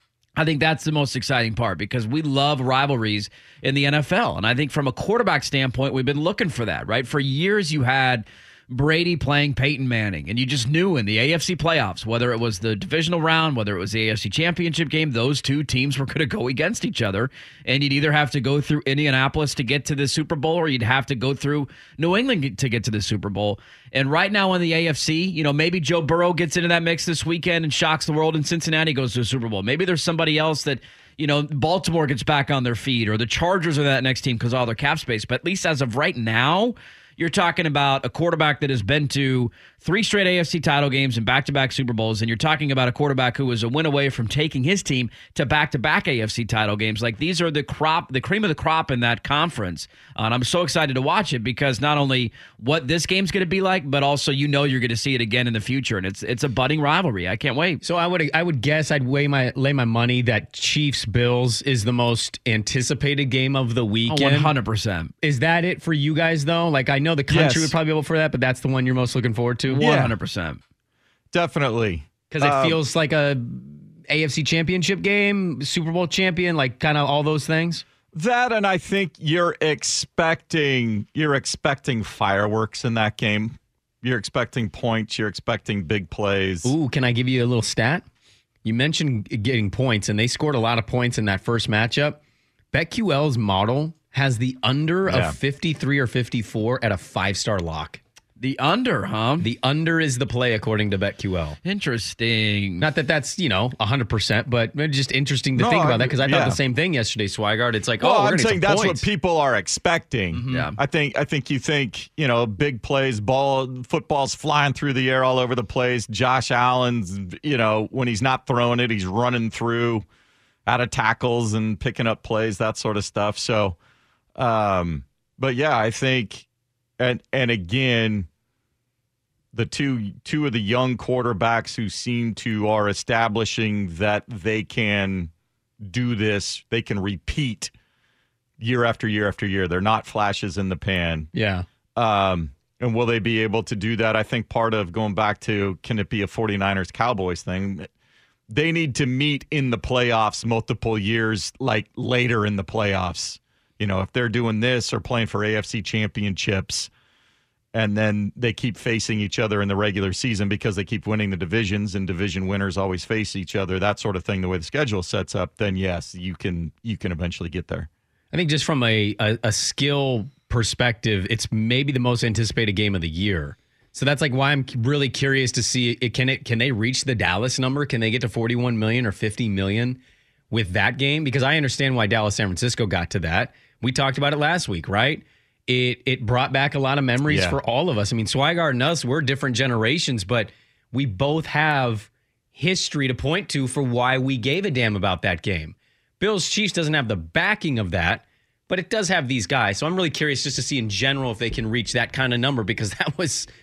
I think that's the most exciting part because we love rivalries in the N F L. And I think from a quarterback standpoint, we've been looking for that, right? For years, you had Brady playing Peyton Manning, and you just knew in the A F C playoffs, whether it was the divisional round, whether it was the A F C championship game, those two teams were going to go against each other, and you'd either have to go through Indianapolis to get to the Super Bowl, or you'd have to go through New England to get to the Super Bowl. And right now in the A F C, you know, maybe Joe Burrow gets into that mix this weekend and shocks the world, and Cincinnati goes to the Super Bowl. Maybe there's somebody else that, you know, Baltimore gets back on their feet, or the Chargers are that next team because of all their cap space. But at least as of right now, you're talking about a quarterback that has been to three straight A F C title games and back-to-back Super Bowls, and you're talking about a quarterback who was a win away from taking his team to back-to-back A F C title games. Like, these are the crop, the cream of the crop in that conference. Uh, and I'm so excited to watch it because not only what this game's going to be like, but also you know you're going to see it again in the future, and it's it's a budding rivalry. I can't wait. So I would I would guess I'd weigh my lay my money that Chiefs Bills is the most anticipated game of the weekend. Oh, one hundred percent. Is that it for you guys though? Like, I know the country Yes. would probably be able for that, but that's the one you're most looking forward to. one hundred percent. Definitely. Because it Um, feels like a A F C championship game, Super Bowl champion, like kind of all those things. That, and I think you're expecting you're expecting fireworks in that game. You're expecting points. You're expecting big plays. Ooh, can I give you a little stat? You mentioned getting points, and they scored a lot of points in that first matchup. BetQL's model has the under Yeah. of fifty-three or fifty-four at a five-star lock. The under, huh? The under is the play according to BetQL. Interesting. Not that that's, you know, one hundred percent, but it's just interesting to No, think about I- that because I yeah. thought the same thing yesterday, Swigard. It's like, Well, oh, we're I'm gonna saying get some that's points. what people are expecting. Mm-hmm. Yeah. I think I think you think, you know, big plays, ball football's flying through the air all over the place. Josh Allen's, you know, when he's not throwing it, he's running through out of tackles and picking up plays, that sort of stuff. So um but yeah, I think and and again the two two of the young quarterbacks who seem to are establishing that they can do this, they can repeat year after year after year. They're not flashes in the pan. Yeah. Um, and will they be able to do that? I think part of going back to, can it be a 49ers Cowboys thing? They need to meet in the playoffs multiple years, like later in the playoffs. You know, if they're doing this or playing for A F C championships, and then they keep facing each other in the regular season because they keep winning the divisions, and division winners always face each other, that sort of thing, the way the schedule sets up, then yes, you can you can eventually get there. I think just from a, a, a skill perspective, it's maybe the most anticipated game of the year. So that's like why I'm really curious to see it. Can it can they reach the Dallas number? Can they get to forty-one million or fifty million with that game? Because I understand why Dallas San Francisco got to that. We talked about it last week, right? It it brought back a lot of memories Yeah. for all of us. I mean, Swigard and us, we're different generations, but we both have history to point to for why we gave a damn about that game. Bills Chiefs doesn't have the backing of that, but it does have these guys. So I'm really curious just to see in general if they can reach that kind of number, because that was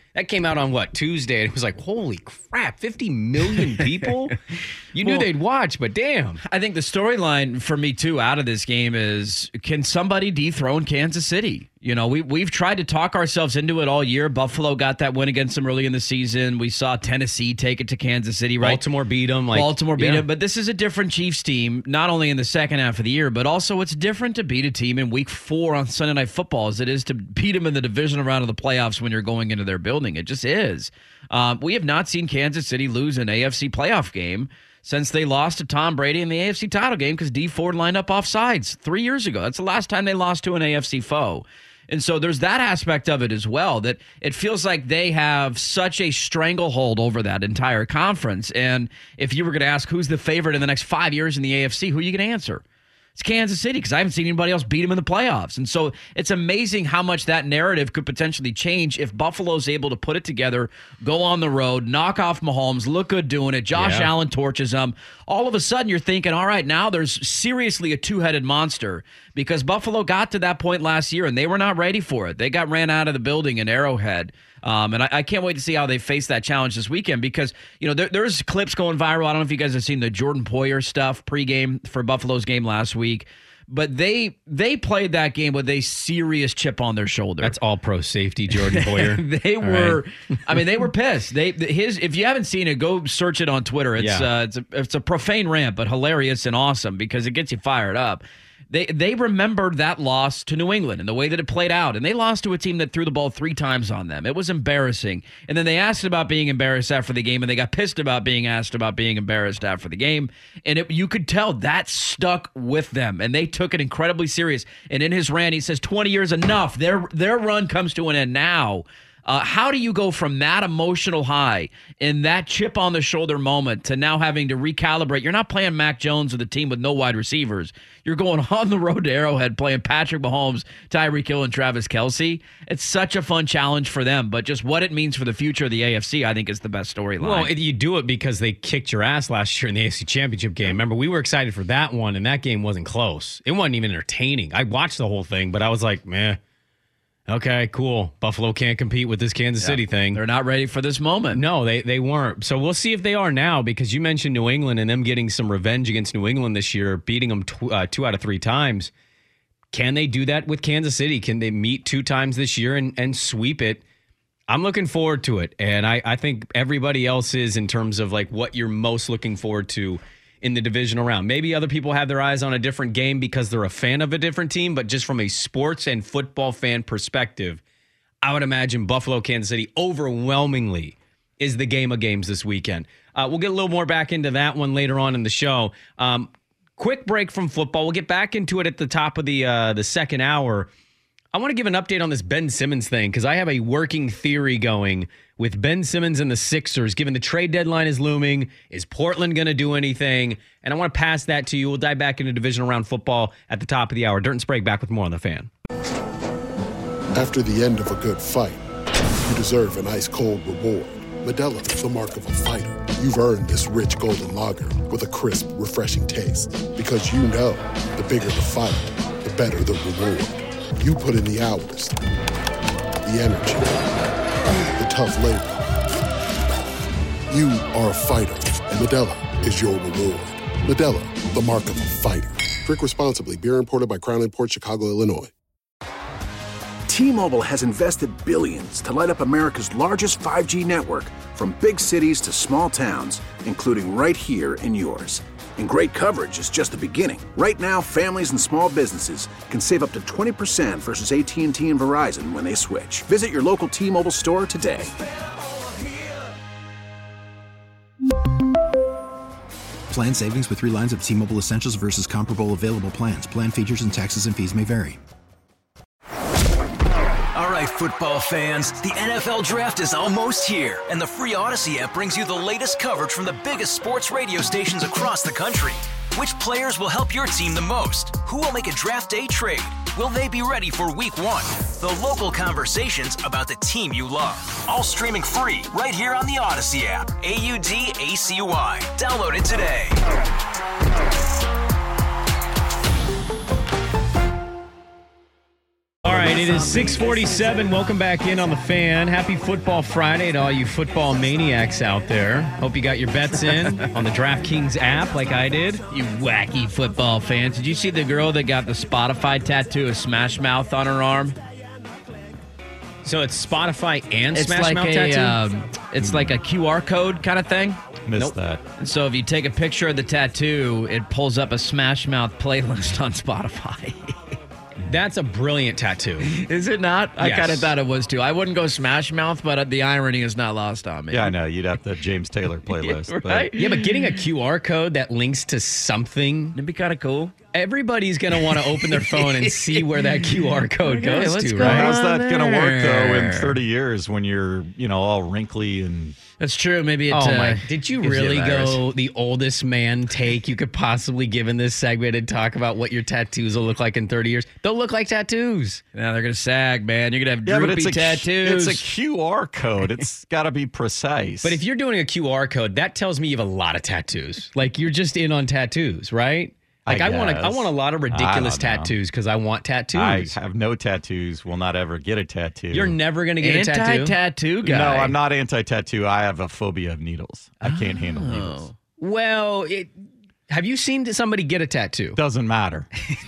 That came out on what, Tuesday? And it was like, holy crap, fifty million people? You knew Well, they'd watch, but damn. I think the storyline for me, too, out of this game is, can somebody dethrone Kansas City? You know, we, we've tried to talk ourselves into it all year. Buffalo got that win against them early in the season. We saw Tennessee take it to Kansas City, right? Baltimore beat them. Like, Baltimore beat yeah. them. But this is a different Chiefs team, not only in the second half of the year, but also it's different to beat a team in week four on Sunday Night Football as it is to beat them in the divisional round of the playoffs when you're going into their building. It just is. Um, we have not seen Kansas City lose an A F C playoff game since they lost to Tom Brady in the A F C title game because Dee Ford lined up offsides three years ago. That's the last time they lost to an A F C foe. And so there's that aspect of it as well, that it feels like they have such a stranglehold over that entire conference. And if you were going to ask who's the favorite in the next five years in the A F C, who are you going to answer? It's Kansas City, because I haven't seen anybody else beat them in the playoffs. And so it's amazing how much that narrative could potentially change if Buffalo's able to put it together, go on the road, knock off Mahomes, look good doing it. Josh Yeah. Allen torches them. All of a sudden you're thinking, all right, now there's seriously a two-headed monster, because Buffalo got to that point last year and they were not ready for it. They got ran out of the building in Arrowhead. Um, and I, I can't wait to see how they face that challenge this weekend, because, you know, there, there's clips going viral. I don't know if you guys have seen the Jordan Poyer stuff pregame for Buffalo's game last week, but they they played that game with a serious chip on their shoulder. That's all pro safety, Jordan Poyer. They All were, right. I mean, they were pissed. They his. If you haven't seen it, go search it on Twitter. It's Yeah. uh, it's a, it's a profane rant, but hilarious and awesome because it gets you fired up. They they remembered that loss to New England and the way that it played out, and they lost to a team that threw the ball three times on them. It was embarrassing. And then they asked about being embarrassed after the game, and they got pissed about being asked about being embarrassed after the game. And it, you could tell that stuck with them, and they took it incredibly serious. And in his rant, he says, twenty years enough. Their their run comes to an end now. Uh, how do you go from that emotional high in that chip on the shoulder moment to now having to recalibrate? You're not playing Mac Jones with a team with no wide receivers. You're going on the road to Arrowhead playing Patrick Mahomes, Tyreek Hill, and Travis Kelce. It's such a fun challenge for them, but just what it means for the future of the A F C, I think, is the best storyline. Well, it- you do it because they kicked your ass last year in the A F C Championship game. Remember, we were excited for that one, and that game wasn't close. It wasn't even entertaining. I watched the whole thing, but I was like, meh. Okay, cool. Buffalo can't compete with this Kansas Yeah, City thing. They're not ready for this moment. No, they they weren't. So we'll see if they are now, because you mentioned New England and them getting some revenge against New England this year, beating them tw- uh, two out of three times. Can they do that with Kansas City? Can they meet two times this year and, and sweep it? I'm looking forward to it. And I, I think everybody else is, in terms of like what you're most looking forward to in the divisional round. Maybe other people have their eyes on a different game because they're a fan of a different team, but just from a sports and football fan perspective, I would imagine Buffalo, Kansas City overwhelmingly is the game of games this weekend. Uh, we'll get a little more back into that one later on in the show. Um, quick break from football. We'll get back into it at the top of the uh, the second hour. I want to give an update on this Ben Simmons thing, because I have a working theory going with Ben Simmons and the Sixers, given the trade deadline is looming. Is Portland going to do anything? And I want to pass that to you. We'll dive back into divisional round football at the top of the hour. Dirt and Sprague back with more on The Fan. After the end of a good fight, you deserve an ice-cold reward. Modelo is the mark of a fighter. You've earned this rich golden lager with a crisp, refreshing taste. Because you know, the bigger the fight, the better the reward. You put in the hours, the energy, the tough labor. You are a fighter, and Modelo is your reward. Modelo, the mark of a fighter. Drink responsibly. Beer imported by Crown Imports, Chicago, Illinois. T-Mobile has invested billions to light up America's largest five G network, from big cities to small towns, including right here in yours. And great coverage is just the beginning. Right now, families and small businesses can save up to twenty percent versus A T and T and Verizon when they switch. Visit your local T-Mobile store today. Plan savings with three lines of T-Mobile Essentials versus comparable available plans. Plan features and taxes and fees may vary. All right, football fans, the N F L Draft is almost here, and the free Odyssey app brings you the latest coverage from the biggest sports radio stations across the country. Which players will help your team the most? Who will make a draft day trade? Will they be ready for week one? The local conversations about the team you love. All streaming free right here on the Odyssey app. A U D A C Y. Download it today. All right, right, it is six forty-seven. Welcome back in on the Fan. Happy Football Friday to all you football maniacs out there. Hope you got your bets in on the DraftKings app like I did. You wacky football fans. Did you see the girl that got the Spotify tattoo of Smash Mouth on her arm? So it's Spotify and It's Smash like Mouth a, tattoo? um, it's like a Q R code kind of thing. Missed Nope. that. And so if you take a picture of the tattoo, it pulls up a Smash Mouth playlist on Spotify. That's a brilliant tattoo. Is it not? I Yes. kind of thought it was too. I wouldn't go Smash Mouth, but the irony is not lost on me. Yeah, I know. You'd have the James Taylor playlist. Yeah, but- right? Yeah, but getting a Q R code that links to something, It'd be kind of cool. everybody's going to want to open their phone and see where that Q R code Okay, goes what's to, going right? How's that on going to work, though, in there? thirty years when you're, you know, all wrinkly and... That's true. Maybe it. Oh uh, my! Did you gives a really virus. go the oldest man take you could possibly give in this segment and talk about what your tattoos will look like in thirty years? They'll look like tattoos. Yeah, they're gonna sag, man. You're gonna have Yeah, droopy but it's a, tattoos. it's a Q R code. It's got to be precise. But if you're doing a Q R code, that tells me you have a lot of tattoos. Like you're just in on tattoos, right? Like I, I want a, I guess. want a lot of I ridiculous don't know. tattoos because I want tattoos. I have no tattoos, will not ever get a tattoo. You're never gonna get a tattoo. Anti-tattoo guy. No, I'm not anti-tattoo. I have a phobia of needles. I can't handle needles. Well, it, have you seen somebody get a tattoo? Doesn't matter.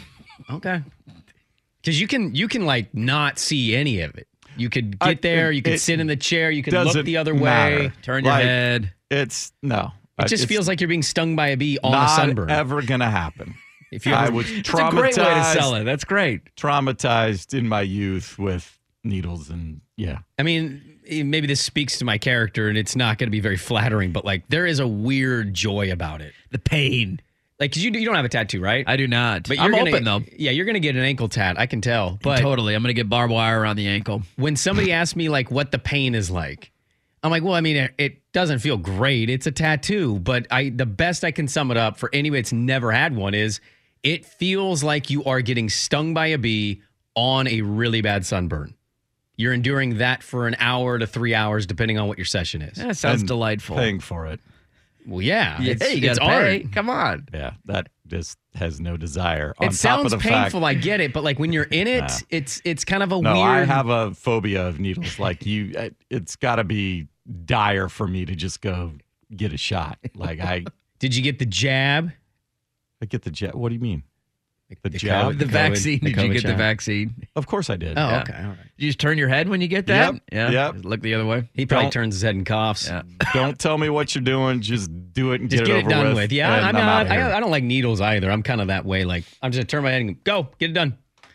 Okay. Because you can you can like not see any of it. You could get I- there. You could it sit in the chair. You could look doesn't the other way. matter. Turn your Like, head. It's no. It just It's feels like you're being stung by a bee on not a sunburn. ever gonna happen. If you I ever- was It's a traumatized. great way to sell it. That's great. Traumatized in my youth with needles and yeah. I mean, eh, maybe this speaks to my character, and it's not going to be very flattering. But like, there is a weird joy about it. The pain. Like, 'cause you you don't have a tattoo, right? I do not. But I'm you're gonna, open though. Yeah, you're gonna get an ankle tat. I can tell. But Totally. I'm gonna get barbed wire around the ankle. when somebody asks me like what the pain is like, I'm like, well, I mean, it, it doesn't feel great. It's a tattoo, but I the best I can sum it up for anybody that's never had one is it feels like you are getting stung by a bee on a really bad sunburn. You're enduring that for an hour to three hours, depending on what your session is. That sounds And delightful. Paying for it. Well, yeah, Yeah, it's, you it's gotta pay. art. Come on. Yeah, that just has no desire. On It top sounds of the painful. Fact, I get it, but like when you're in it, Nah. it's it's kind of a no, weird. I have a phobia of needles. Like you, it- it's got to be dire for me to just go get a shot. Like I, Did you get the jab? I get the jet. What do you mean? The, The jab? COVID- The COVID vaccine. the Did you COVID get the shot. vaccine? Of course I did. Oh, Yeah. okay, all right. You just turn your head when you get that? Yep, Yeah. yep. Just look the other way. He probably Don't- turns his head and coughs. Yeah. Don't tell me what you're doing. Just do it and Just get, get it it over done with. with. Yeah, and I'm I'm not. outta here. I, I don't like needles either. I'm kind of that way. Like I'm just gonna turn my head and go get it done.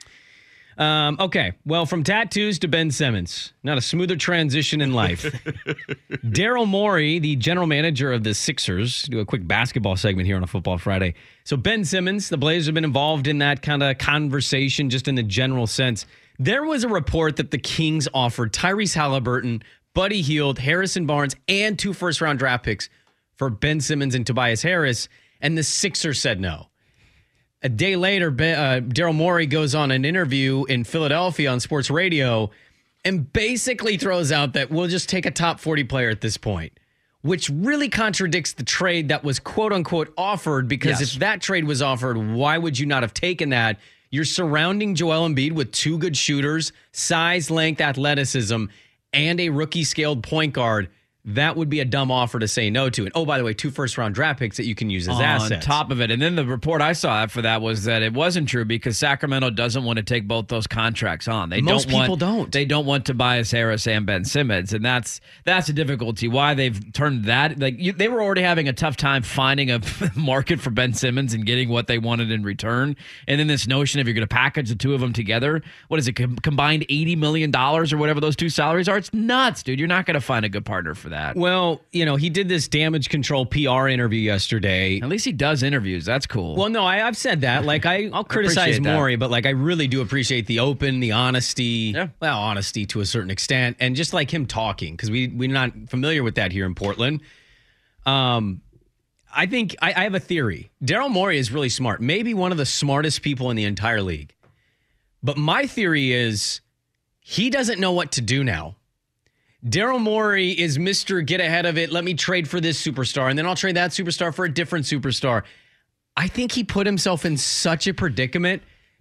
Um, okay, well, from tattoos to Ben Simmons, not a smoother transition in life. Daryl Morey, the general manager of the Sixers, do a quick basketball segment here on a Football Friday. So Ben Simmons, the Blazers have been involved in that kind of conversation, just in the general sense. There was a report that the Kings offered Tyrese Halliburton, Buddy Hield, Harrison Barnes, and two first-round draft picks for Ben Simmons and Tobias Harris, and the Sixers said no. A day later, uh, Daryl Morey goes on an interview in Philadelphia on sports radio and basically throws out that we'll just take a top forty player at this point, which really contradicts the trade that was quote unquote offered, because Yes. if that trade was offered, why would you not have taken that? You're surrounding Joel Embiid with two good shooters, size, length, athleticism, and a rookie scaled point guard. That would be a dumb offer to say no to. And oh, by the way, two first round draft picks that you can use as on assets. top of it. And then the report I saw for that was that it wasn't true because Sacramento doesn't want to take both those contracts on. They Most don't people want, don't. They don't want Tobias Harris and Ben Simmons, and that's that's a difficulty. Why they've turned that like you, they were already having a tough time finding a market for Ben Simmons and getting what they wanted in return. And then this notion of you're going to package the two of them together, what is it, com- combined eighty million dollars or whatever those two salaries are? It's nuts, dude. You're not going to find a good partner for that. Well, you know, he did this damage control P R interview yesterday. At least he does interviews. That's cool. Well, no, I, I've said that. Like, I, I'll criticize appreciate that. Morey, but like, I really do appreciate the open, the honesty. Yeah. Well, honesty to a certain extent, and just like him talking, because we we're not familiar with that here in Portland. Um, I think I, I have a theory. Daryl Morey is really smart, maybe one of the smartest people in the entire league. But my theory is he doesn't know what to do now. Daryl Morey is Mister Get ahead of it. Let me trade for this superstar, and then I'll trade that superstar for a different superstar. I think he put himself in such a predicament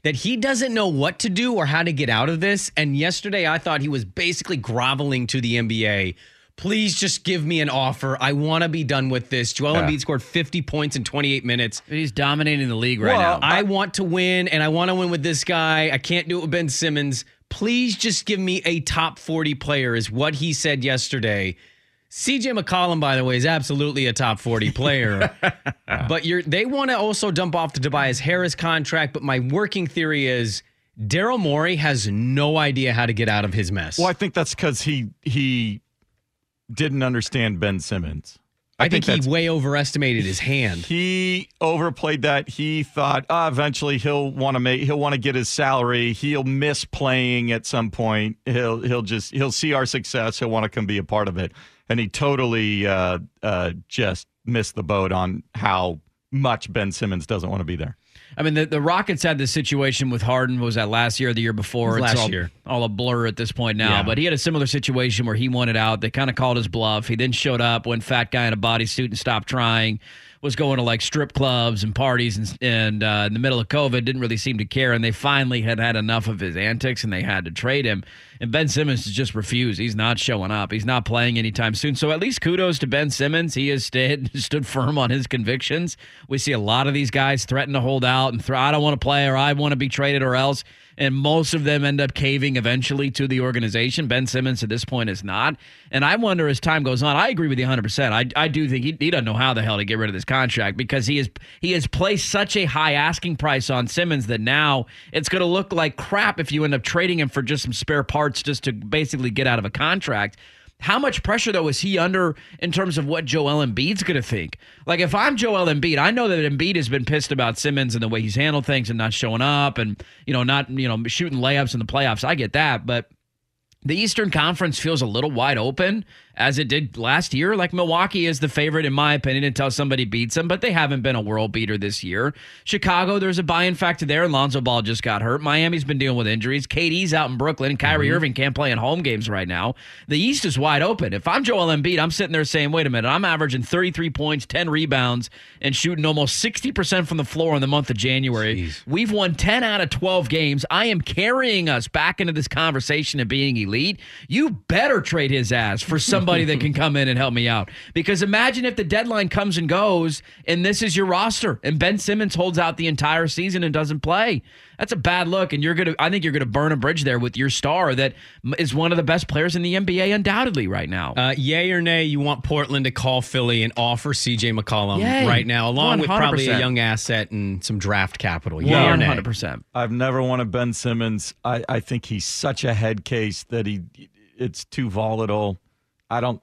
that he doesn't know what to do or how to get out of this. And yesterday I thought he was basically groveling to the N B A. Please just give me an offer. I want to be done with this. Joel yeah. Embiid scored fifty points in twenty-eight minutes. He's dominating the league right well, now. I want to win, and I want to win with this guy. I can't do it with Ben Simmons. Please just give me a top forty player is what he said yesterday. C J McCollum, by the way, is absolutely a top forty player. But you're, they want to also dump off the Tobias Harris contract. But my working theory is Daryl Morey has no idea how to get out of his mess. Well, I think that's because he he didn't understand Ben Simmons. I, I think, think he way overestimated his hand. He overplayed that. He thought, oh, eventually he'll want to make he'll want to get his salary. He'll miss playing at some point. He'll he'll just he'll see our success. He'll want to come be a part of it. And he totally uh, uh, just missed the boat on how much Ben Simmons doesn't want to be there. I mean, the, the Rockets had this situation with Harden. Was that last year or the year before? Last it's all, year. all a blur at this point now. Yeah. But he had a similar situation where he wanted out. They kind of called his bluff. He then showed up, went fat guy in a bodysuit and stopped trying. Was going to like strip clubs and parties and, and uh, in the middle of COVID, didn't really seem to care. And they finally had had enough of his antics and they had to trade him. And Ben Simmons just refused. He's not showing up. He's not playing anytime soon. So at least kudos to Ben Simmons. He has stayed, stood firm on his convictions. We see a lot of these guys threaten to hold out and throw, I don't want to play or I want to be traded or else. And most of them end up caving eventually to the organization. Ben Simmons at this point is not. And I wonder as time goes on, I agree with you one hundred percent. I, I do think he, he doesn't know how the hell to get rid of this contract because he is he has placed such a high asking price on Simmons that now it's going to look like crap if you end up trading him for just some spare parts just to basically get out of a contract. How much pressure, though, is he under in terms of what Joel Embiid's going to think? Like, if I'm Joel Embiid, I know that Embiid has been pissed about Simmons and the way he's handled things and not showing up and, you know, not, you know, shooting layups in the playoffs. I get that. But the Eastern Conference feels a little wide open, as it did last year. Like, Milwaukee is the favorite, in my opinion, until somebody beats them, but they haven't been a world beater this year. Chicago, there's a buy-in factor there, and Lonzo Ball just got hurt. Miami's been dealing with injuries. K D's out in Brooklyn, and Kyrie mm-hmm. Irving can't play in home games right now. The East is wide open. If I'm Joel Embiid, I'm sitting there saying, wait a minute, I'm averaging thirty-three points, ten rebounds, and shooting almost sixty percent from the floor in the month of January. Jeez. We've won ten out of twelve games. I am carrying us back into this conversation of being elite. You better trade his ass for somebody that can come in and help me out. Because imagine if the deadline comes and goes and this is your roster and Ben Simmons holds out the entire season and doesn't play. That's a bad look, and you're gonna. I think you're gonna burn a bridge there with your star that is one of the best players in the N B A, undoubtedly, right now. Uh, yay or nay? You want Portland to call Philly and offer C J McCollum yay. right now, along one hundred percent. with probably a young asset and some draft capital. Yay one or nay? one hundred percent. I've never wanted Ben Simmons. I, I think he's such a head case that he it's too volatile. I don't.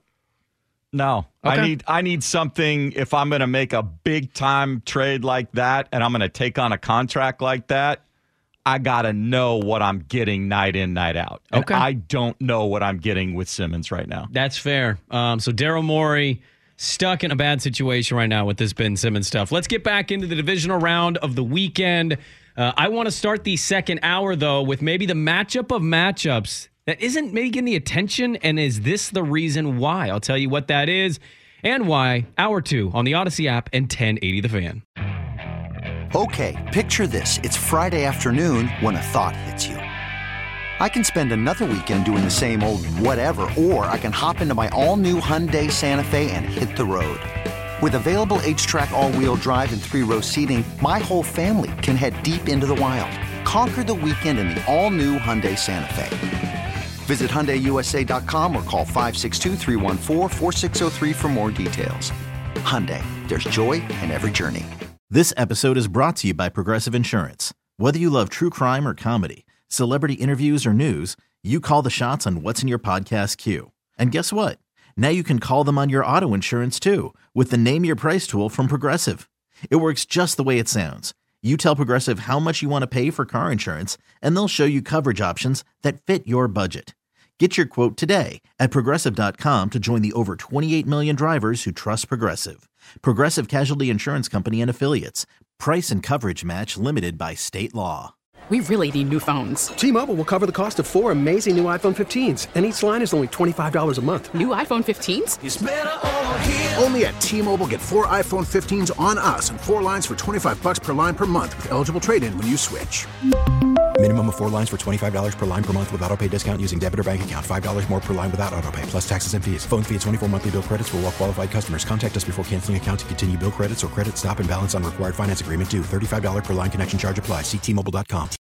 No, okay. I need I need something. If I'm going to make a big time trade like that, and I'm going to take on a contract like that, I got to know what I'm getting night in, night out. And okay. I don't know what I'm getting with Simmons right now. That's fair. Um, so Daryl Morey stuck in a bad situation right now with this Ben Simmons stuff. Let's get back into the divisional round of the weekend. Uh, I want to start the second hour, though, with maybe the matchup of matchups that isn't maybe getting the attention, and is this the reason why? I'll tell you what that is and why. Hour two on the Odyssey app and ten eighty The Fan. Okay, picture this. It's Friday afternoon when a thought hits you. I can spend another weekend doing the same old whatever, or I can hop into my all-new Hyundai Santa Fe and hit the road. With available H-Track all-wheel drive and three-row seating, my whole family can head deep into the wild. Conquer the weekend in the all-new Hyundai Santa Fe. Visit Hyundai U S A dot com or call five six two, three one four, four six zero three for more details. Hyundai, there's joy in every journey. This episode is brought to you by Progressive Insurance. Whether you love true crime or comedy, celebrity interviews or news, you call the shots on what's in your podcast queue. And guess what? Now you can call them on your auto insurance too with the Name Your Price tool from Progressive. It works just the way it sounds. You tell Progressive how much you want to pay for car insurance, and they'll show you coverage options that fit your budget. Get your quote today at Progressive dot com to join the over twenty-eight million drivers who trust Progressive. Progressive Casualty Insurance Company and Affiliates. Price and coverage match limited by state law. We really need new phones. T-Mobile will cover the cost of four amazing new iPhone fifteens, and each line is only twenty-five dollars a month. New iPhone fifteens? It's better over here. Only at T-Mobile, get four iPhone fifteens on us and four lines for twenty-five bucks per line per month with eligible trade-in when you switch. Minimum of four lines for twenty-five dollars per line per month with autopay discount using debit or bank account. five dollars more per line without autopay, plus taxes and fees. Phone fee at twenty-four monthly bill credits for well-qualified customers. Contact us before canceling account to continue bill credits or credit stop and balance on required finance agreement due. thirty-five dollars per line connection charge applies. See T Mobile dot com.